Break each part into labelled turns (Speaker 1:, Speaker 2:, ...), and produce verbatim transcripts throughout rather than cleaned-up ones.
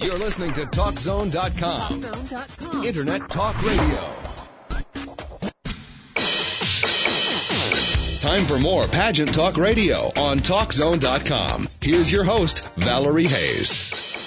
Speaker 1: You're listening to Talk Zone dot com.
Speaker 2: Talk Zone dot com.
Speaker 1: Internet Talk Radio. Time for more Pageant Talk Radio on Talk Zone dot com. Here's your host, Valerie Hayes.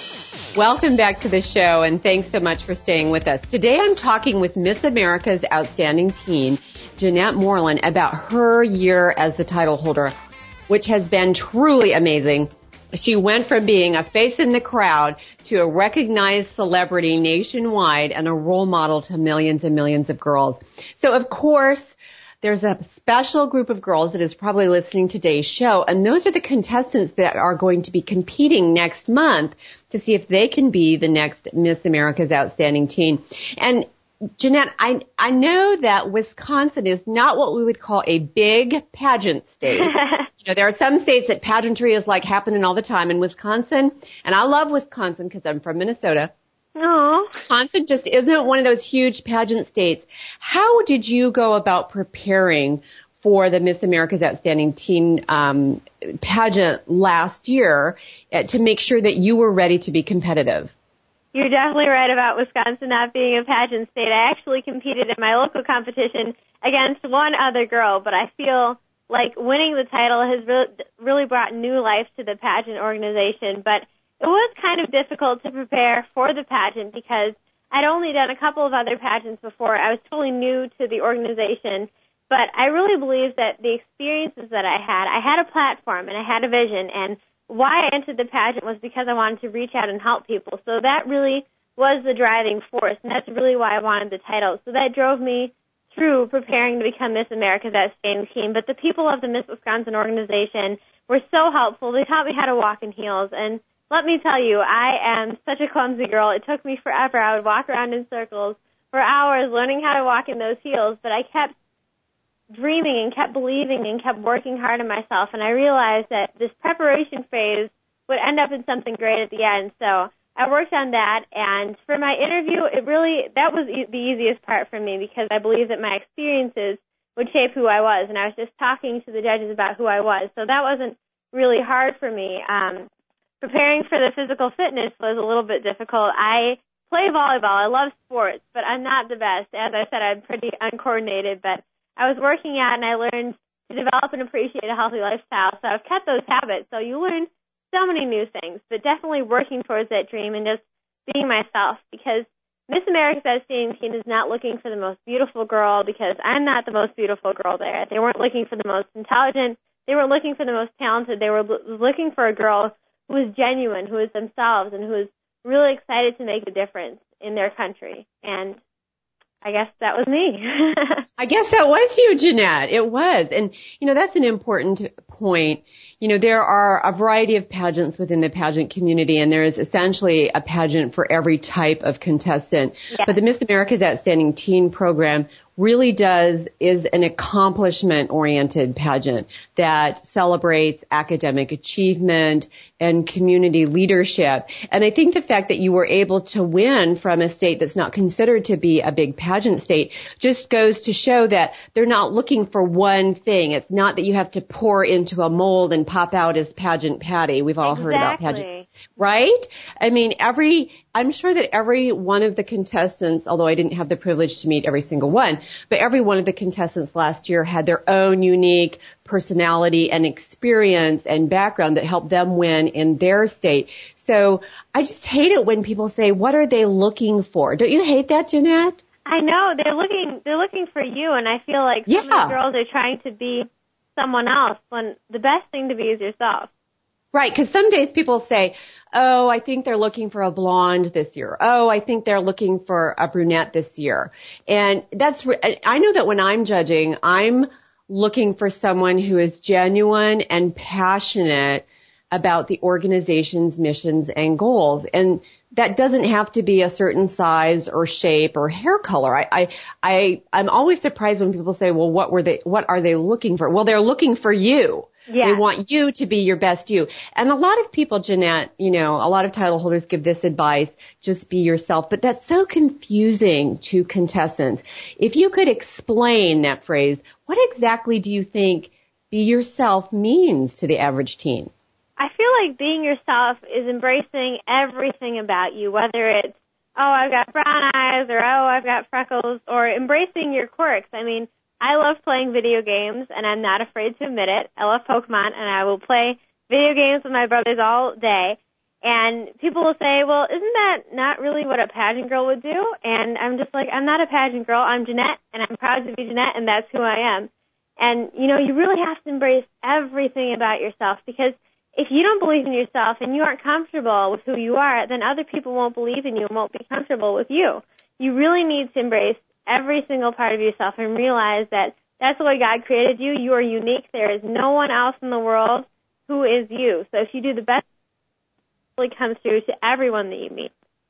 Speaker 3: Welcome back to the show, and thanks so much for staying with us. Today I'm talking with Miss America's Outstanding Teen, Jeanette Moreland, about her year as the title holder, which has been truly amazing. She went from being a face in the crowd to a recognized celebrity nationwide and a role model to millions and millions of girls. So, of course, there's a special group of girls that is probably listening to today's show, and those are the contestants that are going to be competing next month to see if they can be the next Miss America's Outstanding Teen. And Jeanette, I I know that Wisconsin is not what we would call a big pageant state. You know, there are some states that pageantry is like happening all the time. In Wisconsin, and I love Wisconsin because I'm from Minnesota.
Speaker 4: Oh.
Speaker 3: Wisconsin just isn't one of those huge pageant states. How did you go about preparing for the Miss America's Outstanding Teen um, pageant last year uh, to make sure that you were ready to be competitive?
Speaker 4: You're definitely right about Wisconsin not being a pageant state. I actually competed in my local competition against one other girl, but I feel like winning the title has really, really brought new life to the pageant organization. But it was kind of difficult to prepare for the pageant because I'd only done a couple of other pageants before. I was totally new to the organization, but I really believe that the experiences that I had, I had a platform and I had a vision, and why I entered the pageant was because I wanted to reach out and help people. So that really was the driving force, and that's really why I wanted the title. So that drove me through preparing to become Miss America's Outstanding Teen. But the people of the Miss Wisconsin organization were so helpful. They taught me how to walk in heels. And let me tell you, I am such a clumsy girl. It took me forever. I would walk around in circles for hours learning how to walk in those heels. But I kept dreaming and kept believing and kept working hard on myself, and I realized that this preparation phase would end up in something great at the end. So I worked on that, and for my interview, it really, that was e- the easiest part for me because I believe that my experiences would shape who I was, and I was just talking to the judges about who I was. So that wasn't really hard for me. Um, preparing for the physical fitness was a little bit difficult. I play volleyball. I love sports, but I'm not the best. As I said, I'm pretty uncoordinated, but I was working out and I learned to develop and appreciate a healthy lifestyle. So I've kept those habits. So you learn so many new things, but definitely working towards that dream and just being myself, because Miss America's Outstanding Teen is not looking for the most beautiful girl, because I'm not the most beautiful girl there. They weren't looking for the most intelligent. They weren't looking for the most talented. They were looking for a girl who was genuine, who was themselves, and who was really excited to make a difference in their country. And I guess that was me.
Speaker 3: I guess that was you, Jeanette. It was. And, you know, that's an important point. You know, there are a variety of pageants within the pageant community, and there is essentially a pageant for every type of contestant. Yeah. But the Miss America's Outstanding Teen program really does, is an accomplishment-oriented pageant that celebrates academic achievement and community leadership. And I think the fact that you were able to win from a state that's not considered to be a big pageant state just goes to show that they're not looking for one thing. It's not that you have to pour into a mold and pop out as Pageant Patty. We've all
Speaker 4: exactly.
Speaker 3: heard about pageant, right? I mean, every, I'm sure that every one of the contestants, although I didn't have the privilege to meet every single one, but every one of the contestants last year had their own unique personality and experience and background that helped them win in their state. So I just hate it when people say, what are they looking for? Don't you hate that, Jeanette?
Speaker 4: I know. They're looking, they're looking for you, and I feel like
Speaker 3: yeah.
Speaker 4: some of the girls are trying to be someone else when the best thing to be is yourself.
Speaker 3: Right, because some days people say, oh, I think they're looking for a blonde this year. Oh, I think they're looking for a brunette this year. And that's, I know that when I'm judging, I'm looking for someone who is genuine and passionate about the organization's missions and goals. And that doesn't have to be a certain size or shape or hair color. I, I, I, I'm always surprised when people say, well, what were they, what are they looking for? Well, they're looking for you. Yeah. They want you to be your best you. And a lot of people, Jeanette, you know, a lot of title holders give this advice, just be yourself. But that's so confusing to contestants. If you could explain that phrase, what exactly do you think be yourself means to the average teen?
Speaker 4: I feel like being yourself is embracing everything about you, whether it's, oh, I've got brown eyes, or oh, I've got freckles, or embracing your quirks. I mean, I love playing video games, and I'm not afraid to admit it. I love Pokemon, and I will play video games with my brothers all day. And people will say, well, isn't that not really what a pageant girl would do? And I'm just like, I'm not a pageant girl. I'm Jeanette, and I'm proud to be Jeanette, and that's who I am. And, you know, you really have to embrace everything about yourself, because if you don't believe in yourself and you aren't comfortable with who you are, then other people won't believe in you and won't be comfortable with you. You really need to embrace every single part of yourself and realize that that's the way God created you. You are unique. There is no one else in the world who is you. So if you do the best, it really comes through to everyone that you meet.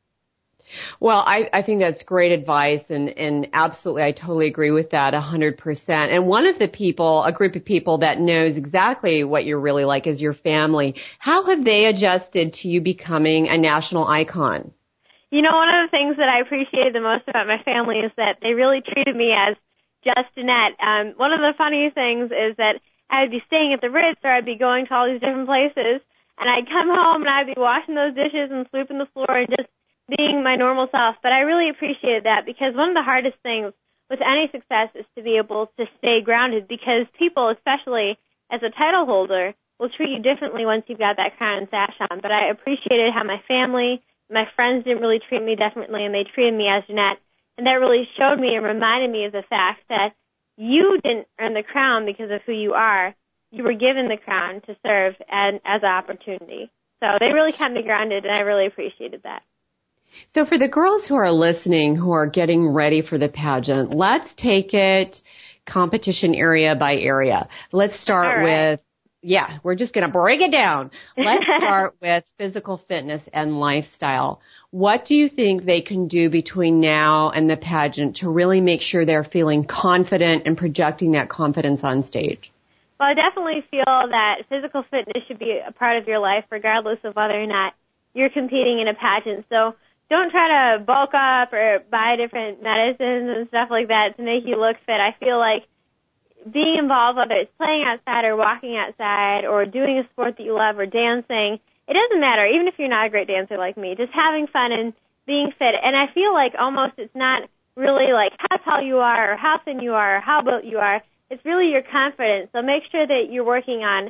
Speaker 3: Well, I, I think that's great advice, and, and absolutely, I totally agree with that one hundred percent. And one of the people, a group of people that knows exactly what you're really like is your family. How have they adjusted to you becoming a national icon?
Speaker 4: You know, one of the things that I appreciated the most about my family is that they really treated me as just Jeanette. Um, one of the funny things is that I would be staying at the Ritz, or I'd be going to all these different places, and I'd come home and I'd be washing those dishes and sweeping the floor and just being my normal self. But I really appreciated that, because one of the hardest things with any success is to be able to stay grounded, because people, especially as a title holder, will treat you differently once you've got that crown and sash on. But I appreciated how my family, my friends didn't really treat me differently, and they treated me as Jeanette. And that really showed me and reminded me of the fact that you didn't earn the crown because of who you are. You were given the crown to serve and as an opportunity. So they really kept me grounded, and I really appreciated that.
Speaker 3: So for the girls who are listening, who are getting ready for the pageant, let's take it competition area by area. Let's start right. with, yeah, we're just going to break it down. Let's start with physical fitness and lifestyle. What do you think they can do between now and the pageant to really make sure they're feeling confident and projecting that confidence on stage?
Speaker 4: Well, I definitely feel that physical fitness should be a part of your life, regardless of whether or not you're competing in a pageant. So don't try to bulk up or buy different medicines and stuff like that to make you look fit. I feel like being involved, whether it's playing outside or walking outside or doing a sport that you love or dancing, it doesn't matter, even if you're not a great dancer like me, just having fun and being fit. And I feel like almost it's not really like how tall you are or how thin you are or how built you are. It's really your confidence. So make sure that you're working on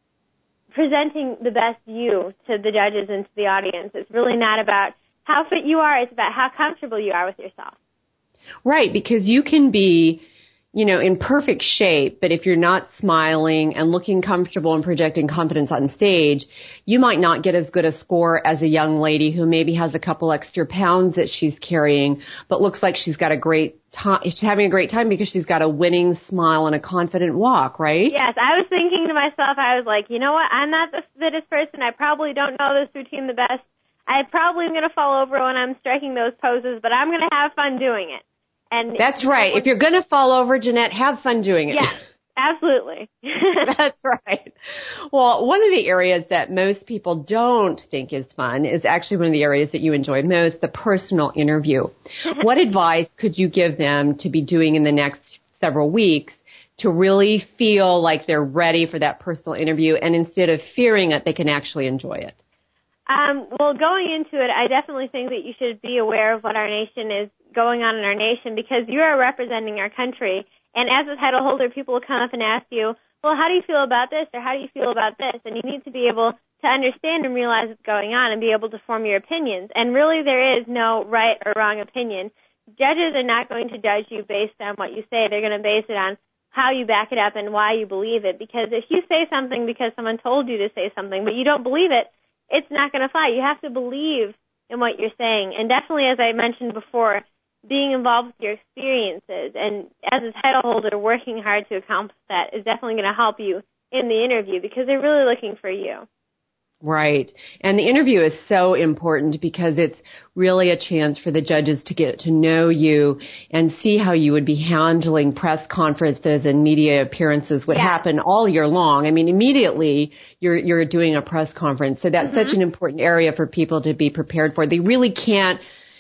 Speaker 4: presenting the best you to the judges and to the audience. It's really not about how fit you are, it's about how comfortable you are with yourself.
Speaker 3: Right, because you can be, you know, in perfect shape, but if you're not smiling and looking comfortable and projecting confidence on stage, you might not get as good a score as a young lady who maybe has a couple extra pounds that she's carrying, but looks like she's got a great time, she's having a great time because she's got a winning smile and a confident walk, right?
Speaker 4: Yes, I was thinking to myself, I was like, you know what, I'm not the fittest person, I probably don't know this routine the best, I probably am going to fall over when I'm striking those poses, but I'm going to have fun doing it. And
Speaker 3: that's right. If you're going to fall over, Jeanette, have fun doing it.
Speaker 4: Yeah, absolutely.
Speaker 3: That's right. Well, one of the areas that most people don't think is fun is actually one of the areas that you enjoy most, the personal interview. What advice could you give them to be doing in the next several weeks to really feel like they're ready for that personal interview, and instead of fearing it, they can actually enjoy it?
Speaker 4: Um, well, going into it, I definitely think that you should be aware of what our nation is going on in our nation, because you are representing our country. And as a title holder, people will come up and ask you, well, how do you feel about this, or how do you feel about this? And you need to be able to understand and realize what's going on and be able to form your opinions. And really, there is no right or wrong opinion. Judges are not going to judge you based on what you say. They're going to base it on how you back it up and why you believe it. Because if you say something because someone told you to say something, but you don't believe it, it's not going to fly. You have to believe in what you're saying. And definitely, as I mentioned before, being involved with your experiences and as a title holder working hard to accomplish that is definitely going to help you in the interview, because they're really looking for you.
Speaker 3: Right. And the interview is so important because it's really a chance for the judges to get to know you and see how you would be handling press conferences and media appearances would yeah. happen all year long. I mean, immediately you're you're doing a press conference. So that's mm-hmm. such an important area for people to be prepared for. They really can't,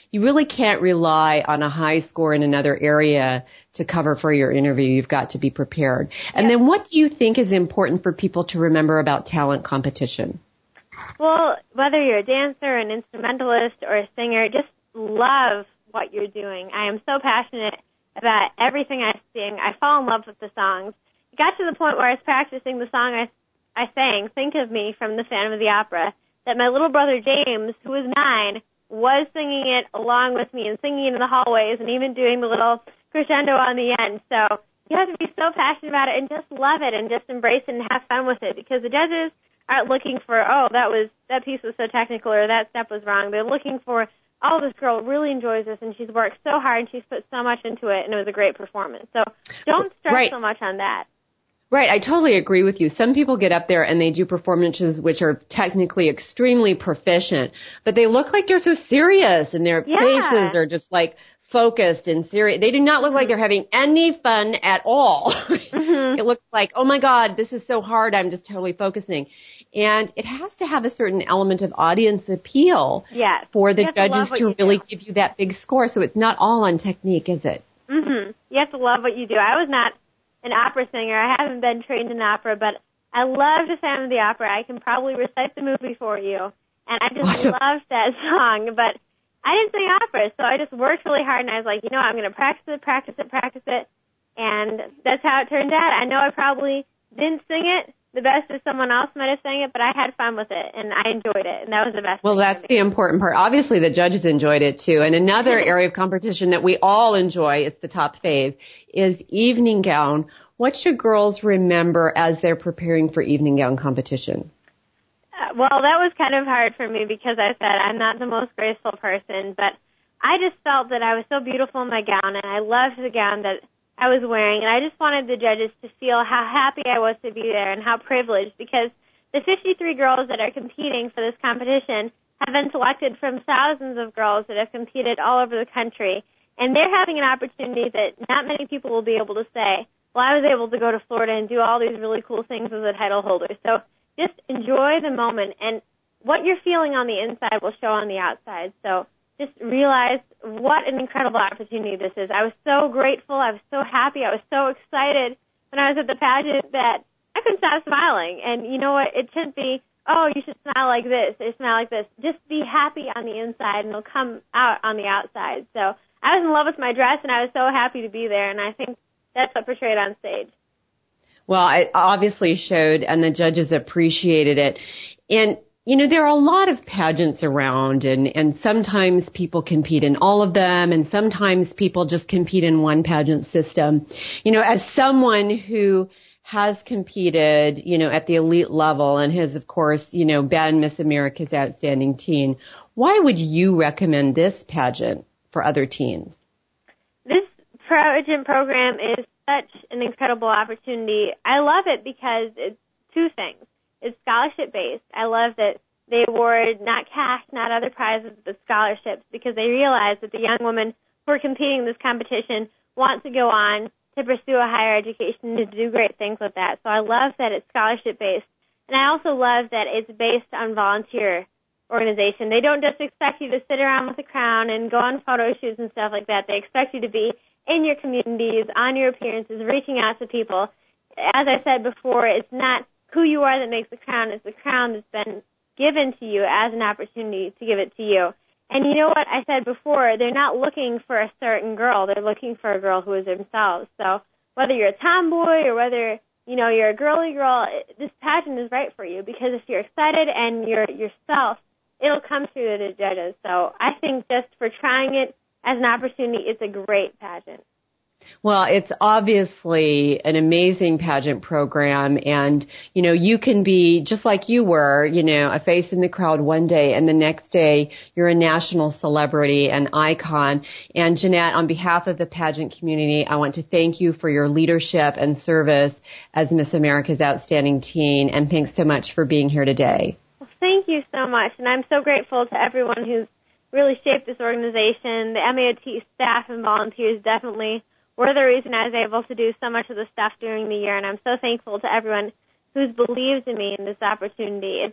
Speaker 3: you really can't rely on a high score in another area to cover for your interview. You've got to be prepared. And
Speaker 4: yeah.
Speaker 3: then what do you think is important for people to remember about talent competition?
Speaker 4: Well, whether you're a dancer, an instrumentalist, or a singer, just love what you're doing. I am so passionate about everything I sing. I fall in love with the songs. It got to the point where I was practicing the song I, I sang, Think of Me, from the Phantom of the Opera, that my little brother James, who was nine, was singing it along with me and singing it in the hallways and even doing the little crescendo on the end. So you have to be so passionate about it and just love it and just embrace it and have fun with it, because the judges aren't looking for, oh, that was that piece was so technical or that step was wrong. They're looking for, oh, this girl really enjoys this and she's worked so hard and she's put so much into it and it was a great performance. So don't stress
Speaker 3: right.
Speaker 4: so much on that.
Speaker 3: Right, I totally agree with you. Some people get up there and they do performances which are technically extremely proficient, but they look like they're so serious and their
Speaker 4: yeah.
Speaker 3: faces are just like focused and serious. They do not look like they're having any fun at all. Mm-hmm. It looks like, oh my God, this is so hard, I'm just totally focusing. And it has to have a certain element of audience appeal
Speaker 4: yes.
Speaker 3: for the
Speaker 4: judges
Speaker 3: to, to really
Speaker 4: do.
Speaker 3: give you that big score. So it's not all on technique, is it?
Speaker 4: Mm-hmm. You have to love what you do. I was not an opera singer. I haven't been trained in opera, but I love the Phantom of the Opera. I can probably recite the movie for you. And I just
Speaker 3: awesome.
Speaker 4: loved that song. But I didn't sing opera, so I just worked really hard, and I was like, you know, I'm going to practice it, practice it, practice it. And that's how it turned out. I know I probably didn't sing it the best as someone else might have sang it, but I had fun with it, and I enjoyed it, and that was the best
Speaker 3: Well,
Speaker 4: thing
Speaker 3: that's the important part. Obviously, the judges enjoyed it, too. And another area of competition that we all enjoy, it's the top fave, is evening gown. What should girls remember as they're preparing for evening gown competition?
Speaker 4: Uh, well, that was kind of hard for me because I said I'm not the most graceful person, but I just felt that I was so beautiful in my gown, and I loved the gown that I was wearing, and I just wanted the judges to feel how happy I was to be there and how privileged, because the fifty-three girls that are competing for this competition have been selected from thousands of girls that have competed all over the country, and they're having an opportunity that not many people will be able to say, well, I was able to go to Florida and do all these really cool things as a title holder. So just enjoy the moment, and what you're feeling on the inside will show on the outside. So just realize what an incredible opportunity this is. I was so grateful. I was so happy. I was so excited when I was at the pageant that I couldn't stop smiling. And you know what? It shouldn't be, oh, you should smile like this or smile like this. Just be happy on the inside, and it'll come out on the outside. So I was in love with my dress, and I was so happy to be there, and I think that's what portrayed on stage.
Speaker 3: Well, it obviously showed, and the judges appreciated it. And you know, there are a lot of pageants around, and, and sometimes people compete in all of them, and sometimes people just compete in one pageant system. You know, as someone who has competed, you know, at the elite level and has, of course, you know, been Miss America's Outstanding Teen, why would you recommend this pageant for other teens?
Speaker 4: This pageant program is such an incredible opportunity. I love it because it's two things. It's scholarship-based. I love that they award not cash, not other prizes, but scholarships, because they realize that the young women who are competing in this competition want to go on to pursue a higher education, to do great things with that. So I love that it's scholarship-based. And I also love that it's based on volunteer organization. They don't just expect you to sit around with a crown and go on photo shoots and stuff like that. They expect you to be in your communities, on your appearances, reaching out to people. As I said before, it's not who you are that makes the crown. It's the crown that's been given to you as an opportunity to give it to you. And you know what I said before, they're not looking for a certain girl. They're looking for a girl who is themselves. So whether you're a tomboy or whether, you know, you're a girly girl, this pageant is right for you, because if you're excited and you're yourself, it'll come through to the judges. So I think just for trying it as an opportunity, it's a great pageant.
Speaker 3: Well, it's obviously an amazing pageant program, and, you know, you can be, just like you were, you know, a face in the crowd one day, and the next day you're a national celebrity and icon. And Jeanette, on behalf of the pageant community, I want to thank you for your leadership and service as Miss America's Outstanding Teen, and thanks so much for being here today.
Speaker 4: Well, thank you so much, and I'm so grateful to everyone who's really shaped this organization. The M A O T staff and volunteers definitely were the reason I was able to do so much of the stuff during the year, and I'm so thankful to everyone who's believed in me in this opportunity. It's,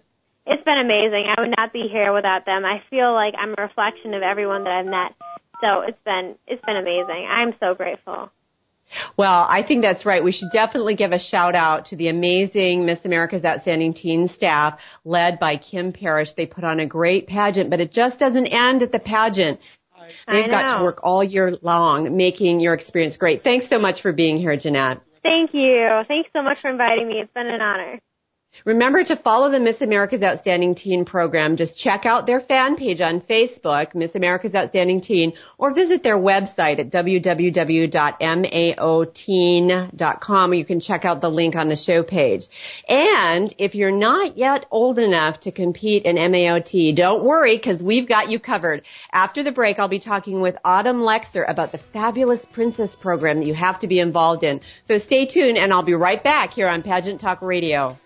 Speaker 4: it's been amazing. I would not be here without them. I feel like I'm a reflection of everyone that I've met. So it's been it's been amazing. I'm so grateful.
Speaker 3: Well, I think that's right. We should definitely give a shout out to the amazing Miss America's Outstanding Teen staff led by Kim Parrish. They put on a great pageant, but it just doesn't end at the pageant. They've got to work all year long, making your experience great. Thanks so much for being here, Jeanette.
Speaker 4: Thank you. Thanks so much for inviting me. It's been an honor.
Speaker 3: Remember to follow the Miss America's Outstanding Teen program. Just check out their fan page on Facebook, Miss America's Outstanding Teen, or visit their website at w w w dot maoteen dot com. You can check out the link on the show page. And if you're not yet old enough to compete in M A O T, don't worry, because we've got you covered. After the break, I'll be talking with Autumn Lexer about the Fabulous Princess program that you have to be involved in. So stay tuned, and I'll be right back here on Pageant Talk Radio.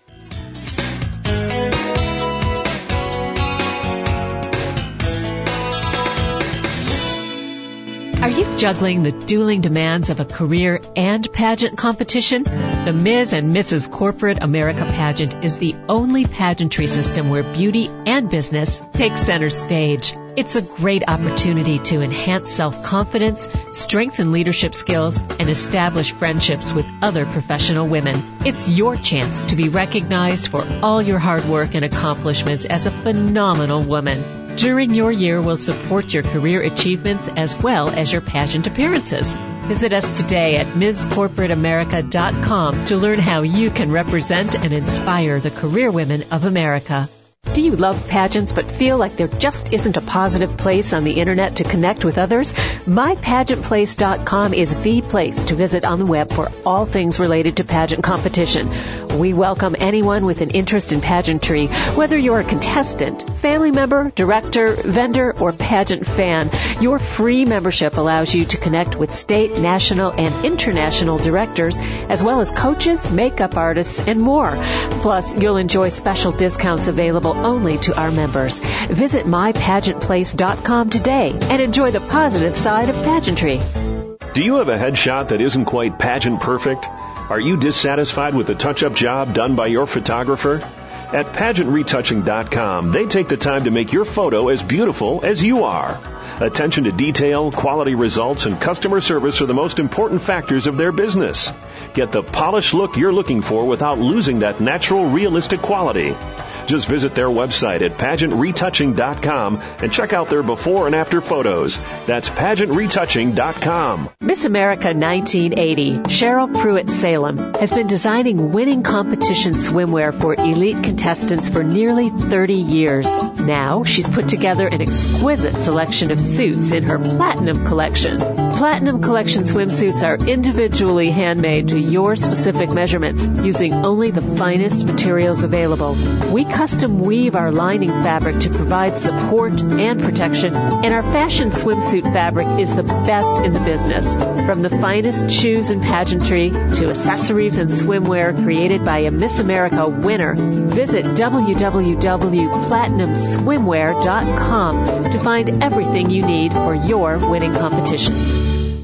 Speaker 2: Are you juggling the dueling demands of a career and pageant competition? The Miz and Missus Corporate America pageant is the only pageantry system where beauty and business take center stage. It's a great opportunity to enhance self-confidence, strengthen leadership skills, and establish friendships with other professional women. It's your chance to be recognized for all your hard work and accomplishments as a phenomenal woman. During your year, we'll support your career achievements as well as your pageant appearances. Visit us today at ms corporate america dot com to learn how you can represent and inspire the career women of America. Do you love pageants but feel like there just isn't a positive place on the internet to connect with others? my pageant place dot com is the place to visit on the web for all things related to pageant competition. We welcome anyone with an interest in pageantry, whether you're a contestant, family member, director, vendor, or pageant fan. Your free membership allows you to connect with state, national, and international directors, as well as coaches, makeup artists, and more. Plus, you'll enjoy special discounts available only to our members. Visit my pageant place dot com today and enjoy the positive side of pageantry.
Speaker 5: Do you have a headshot that isn't quite pageant perfect? Are you dissatisfied with the touch-up job done by your photographer? At pageant retouching dot com, they take the time to make your photo as beautiful as you are. Attention to detail, quality results, and customer service are the most important factors of their business. Get the polished look you're looking for without losing that natural, realistic quality. Just visit their website at pageant retouching dot com and check out their before and after photos. That's pageant retouching dot com.
Speaker 2: Miss America nineteen eighty, Cheryl Pruitt Salem, has been designing winning competition swimwear for elite contestants for nearly thirty years. Now, she's put together an exquisite selection of suits in her Platinum Collection. Platinum Collection swimsuits are individually handmade to your specific measurements using only the finest materials available. We custom weave our lining fabric to provide support and protection, and our fashion swimsuit fabric is the best in the business. From the finest shoes and pageantry to accessories and swimwear created by a Miss America winner, visit w w w dot platinum swimwear dot com to find everything you need for your winning competition.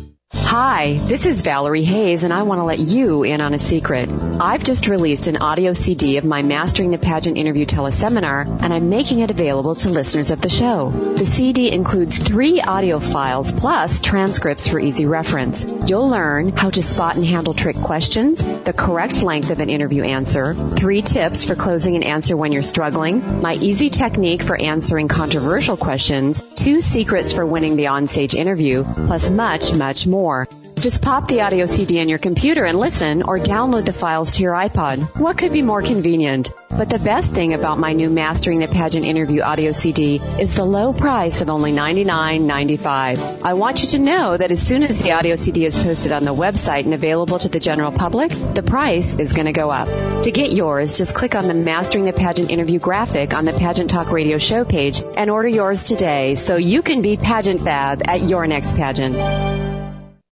Speaker 3: Hi, this is Valerie Hayes, and I want to let you in on a secret. I've just released an audio C D of my Mastering the Pageant Interview teleseminar, and I'm making it available to listeners of the show. The C D includes three audio files plus transcripts for easy reference. You'll learn how to spot and handle trick questions, the correct length of an interview answer, three tips for closing an answer when you're struggling, my easy technique for answering controversial questions, two secrets for winning the onstage interview, plus much, much more. Just pop the audio C D in your computer and listen, or download the files to your iPod. What could be more convenient? But the best thing about my new Mastering the Pageant Interview audio C D is the low price of only ninety-nine ninety-five. I want you to know that as soon as the audio C D is posted on the website and available to the general public, the price is going to go up. To get yours, just click on the Mastering the Pageant Interview graphic on the Pageant Talk Radio show page and order yours today so you can be pageant fab at your next pageant.